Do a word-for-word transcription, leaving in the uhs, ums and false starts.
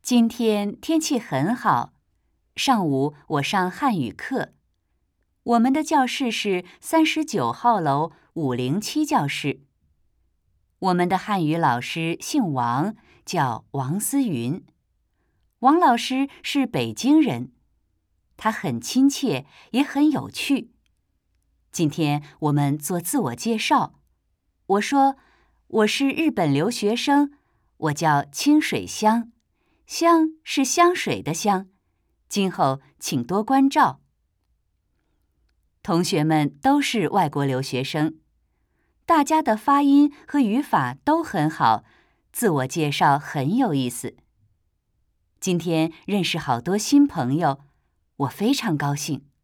今天天气很好，上午我上汉语课。我们的教室是三十九号楼五零七教室。我们的汉语老师姓王，叫王思云。王老师是北京人，他很亲切，也很有趣。今天我们做自我介绍，我说我是日本留学生，我叫清水香，香是香水的香，今后请多关照。同学们都是外国留学生，大家的发音和语法都很好，自我介绍很有意思。今天认识好多新朋友，我非常高兴。